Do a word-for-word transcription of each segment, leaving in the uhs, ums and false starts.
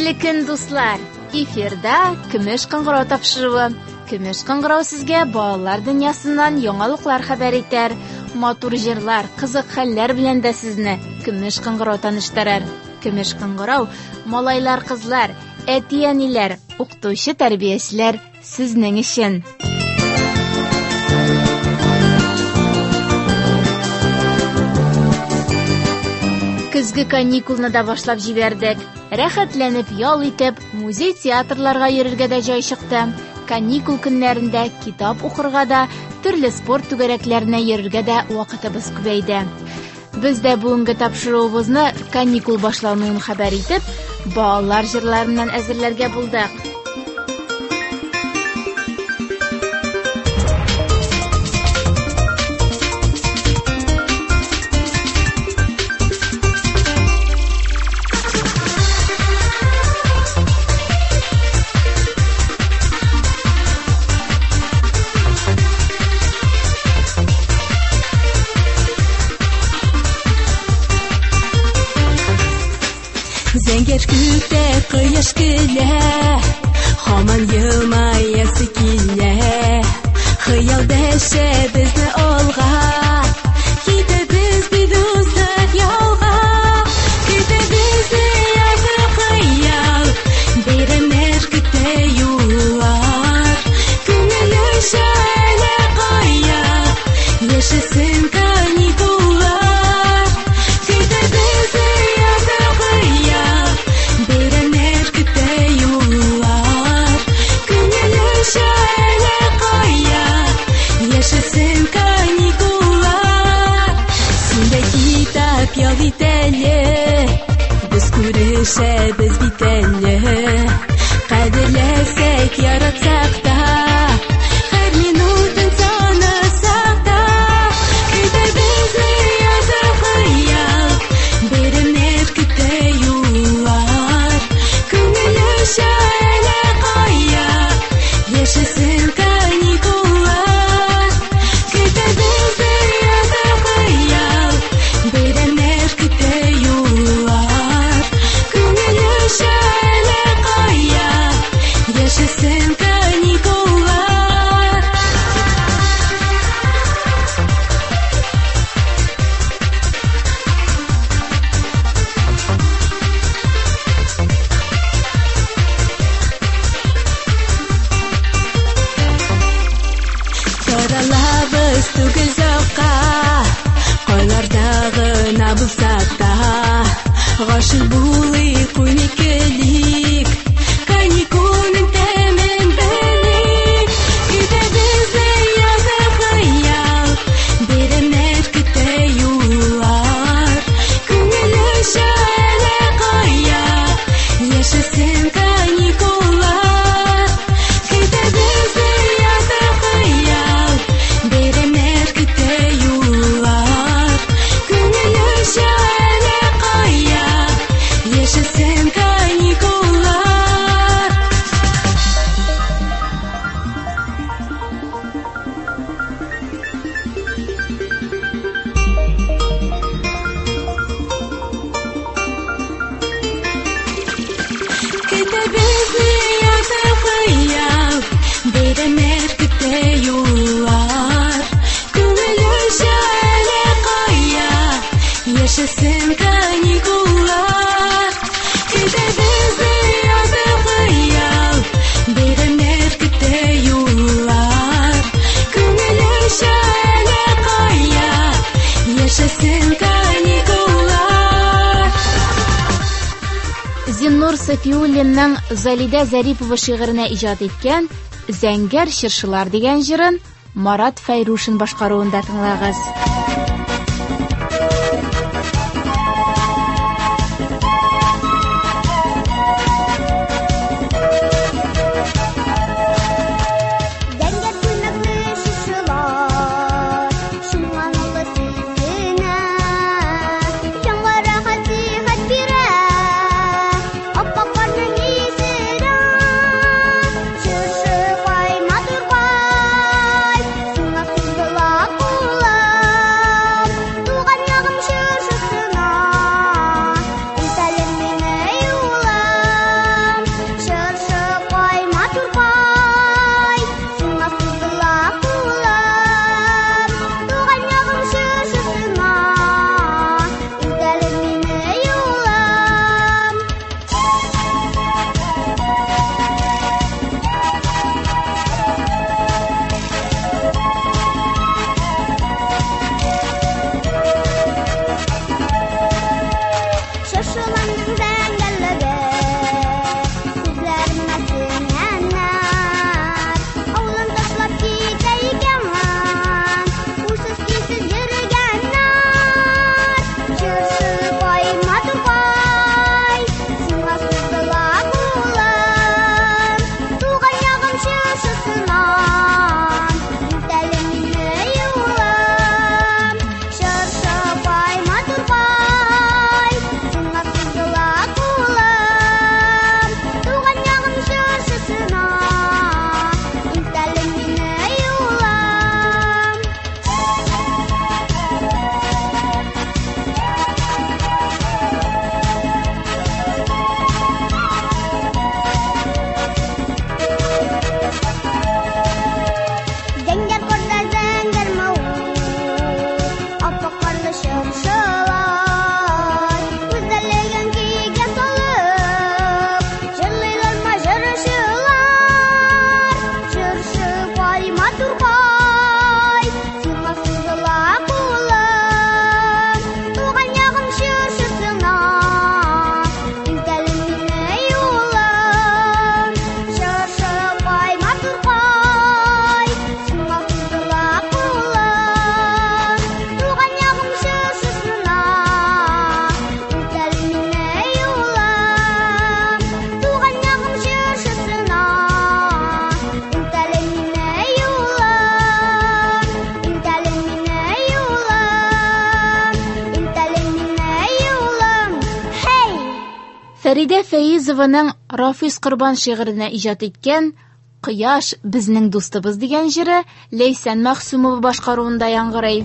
Хәерле көн, дуслар! Эфирда Көмеш кыңгырау тапшыруы. Көмеш кыңгырау сезгә балалар дөньясыннан яңалыклар хәбәр итәр. Матур җырлар, кызык хәлләр белән дә сезне Көмеш кыңгырау таныштырыр. Көмеш кыңгырау малайлар, кызлар, әти-әниләр, укытучы, тәрбиячеләр сезнең өчен. Көзге каникулны да башлап җибәрдек. Рәхәтләнеп, ял итеп, музей-театрларга йөрергә дә җай чыкты. Каникул көннәрендә китап укырга да, төрле спорт түгәрәкләренә йөрергә дә вакытыбыз күбәйде. Без дә бүгенге тапшыруыбызны каникул башлануын хәбәр итеп, балалар җырларыннан әзерләргә булдык. Зәңгәр күктә кояш көлә, һаман елмаясы килә. Хыялда шәбезне алга, китәбез бит дуслар ялга. Китәбез язгы хыял, бәйрәмнәр көтә юллар. Күңеле шәлә кая, яшәсен каникуллар. Китәбез язгы хыял, бәйрәмнәр көтә юллар. Күңеле шәлә кая, яшәсен каникуллар. Синдә китап ял ит әле, без күрешәбез бит әле. Кадерләсәк, яратсак та, һәр минутын санасак та. Китәбез язгы хыял, бәйрәмнәр көтә юллар. Күңеле шәлә кая, яшәсен каникуллар. Китәбез язгы хыял, бәйрәмнәр көтә юллар. Күңеле шәлә кая, яшәсен каникуллар. Таралабыз түгел закка, кайларда гына булсак та. Гашык булыйк, уйныйк, көлик, каникулның тәмен белик. Китәбез язгы хыял, бәйрәмнәр көтә юллар. Күңеле шәлә кая, яшәсен каникуллар. Китәбез язгы хыял, бәйрәмнәр көтә юллар. Күңеле шәлә кая, яшәсен каникуллар. Китәбез язгы хыял, бәйрәмнәр көтә юллар. Күңеле шәлә кая, яшәсен каникуллар. Китәбез язгы хыял, бәйрәмнәр көтә юллар. Күңеле шәлә кая, яшәсен каникуллар. Зиннур Сафиуллинның Залидә Зарипова шигыренә иҗат иткән «Зәңгәр чыршылар» дигән җырын Марат Фәйрушин башкаруында тыңлагыз. Зәңгәр күлмәкле чыршылар, шуңланлы сөзенә, яңгыра хәсихәт бирә, аппак карның исерә. Чыршы кай, матур кай, сыңа сузыла куллар. Фәридә Фәйизованың Рафис Корбан шигыренә иҗат иткән «Кояш безнең дустыбыз» дигән җыры Ләйсән Мәхсүмова башкаруында яңгырый.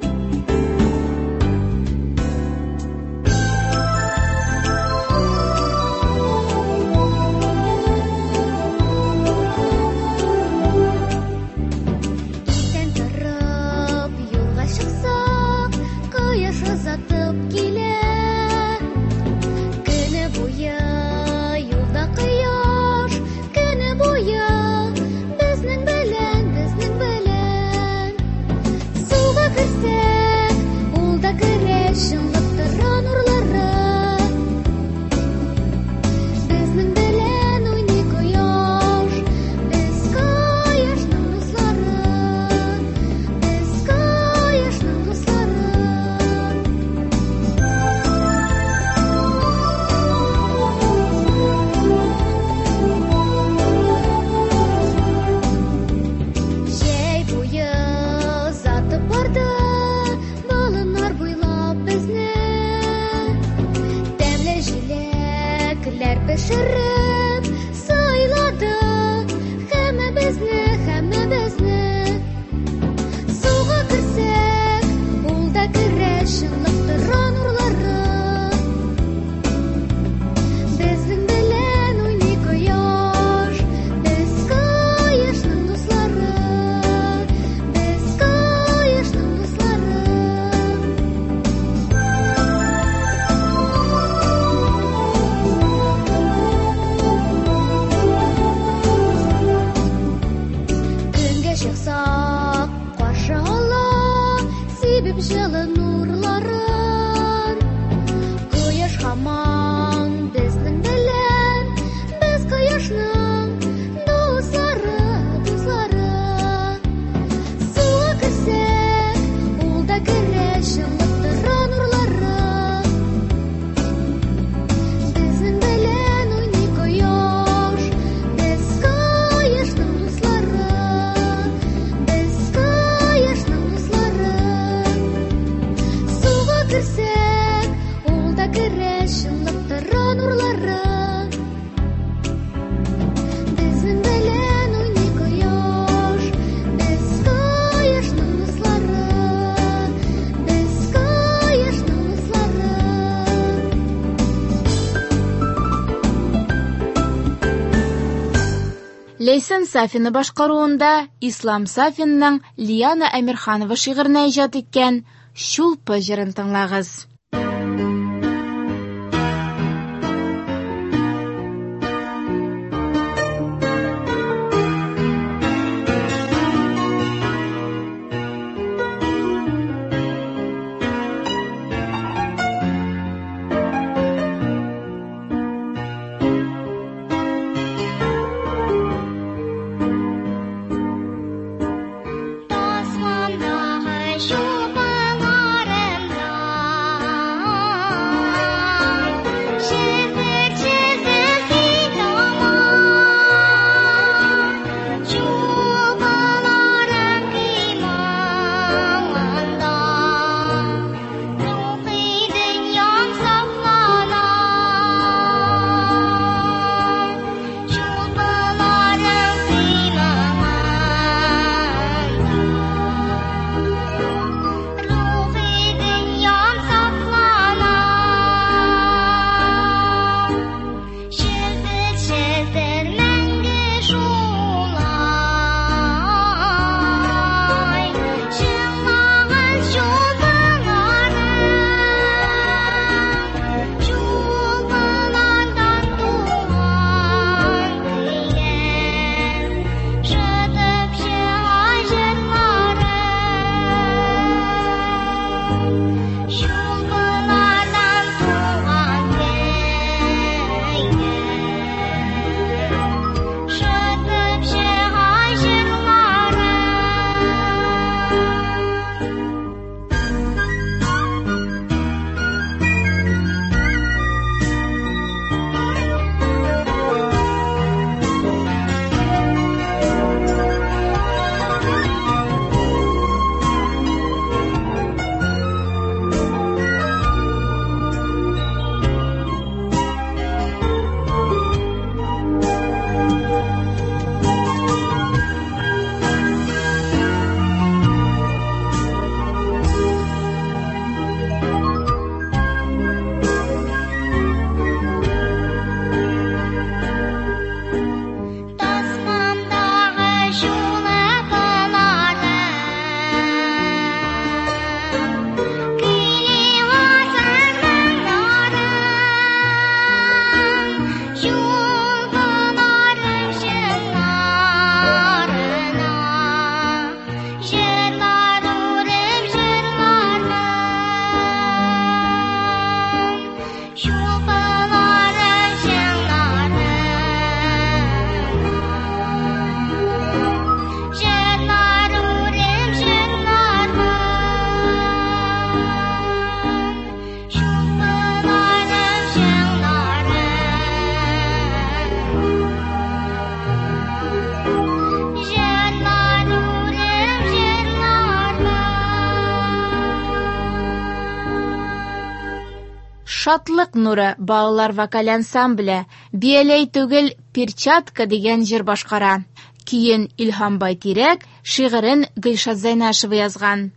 Ләйсән Сафина башкаруында Ислам Сафинның Лияна Әмирханова шигыренә иҗат иткән «Шулпы» җырын тыңлагыз. Osmanдағы шулпыларында Шатлык нуры балалар вокаль ансамбле бияләй түгел перчатка дигән җыр башкара. Киен Илһам Байтирәк, шигырен Гөлшат Зайнашева язган.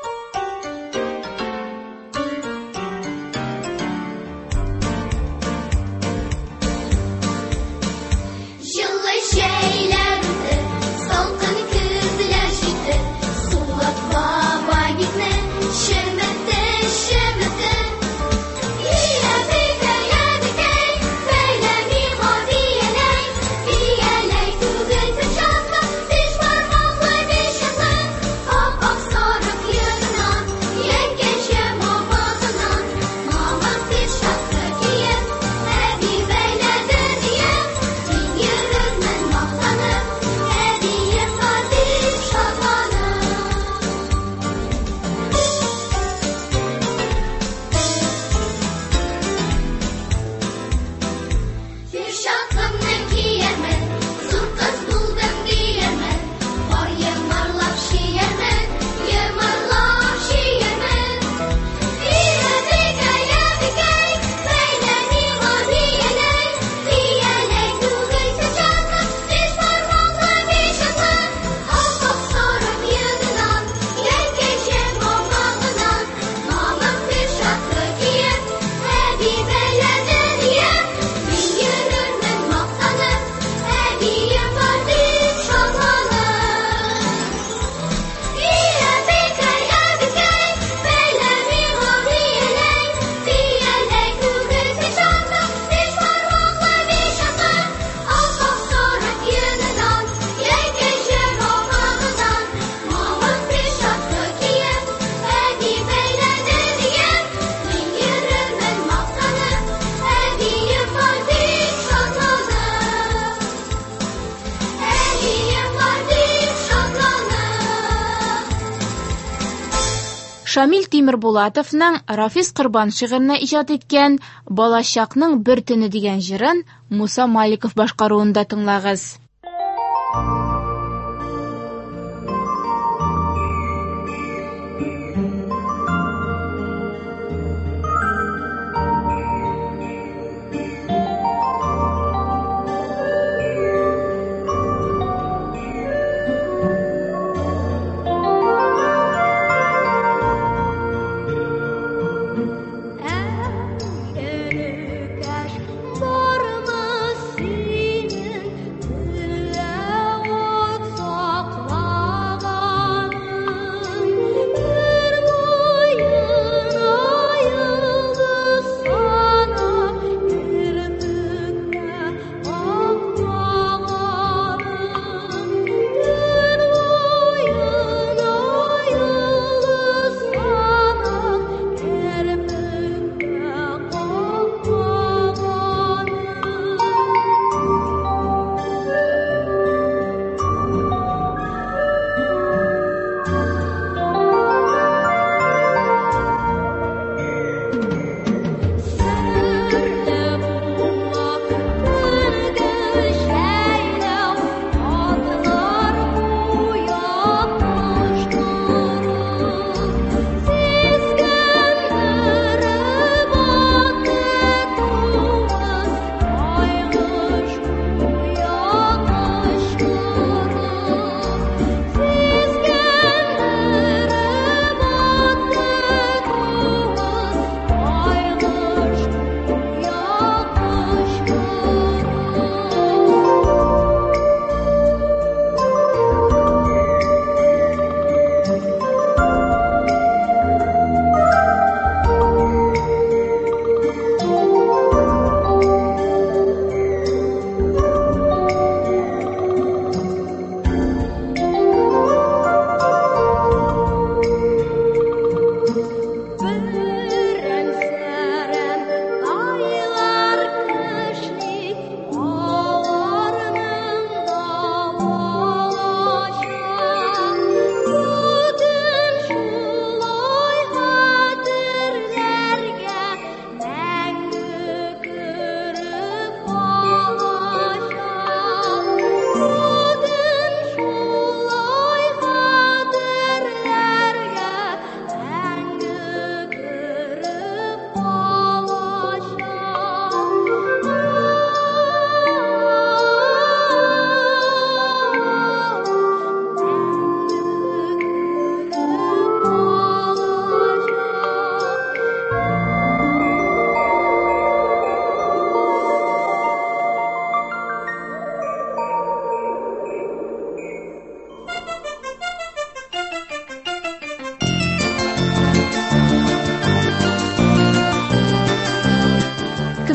Шамил Тимербулатовның Рафис Корбан шигыренә иҗат иткән «Балачакның бер төне» дигән җырын Муса Маликов башкаруында тыңлагыз. Barma senin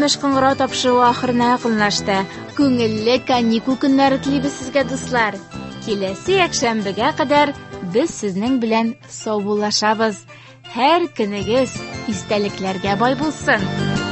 көмеш кыңгырау тапшыруу ахырына якынлашты. Күңелле каникул көннәре телибез сезгә, дуслар. Киләсе якшәмбегә кадәр без сезнең белән саубуллашабыз. Һәр көнегез истәлекләргә бай булсын.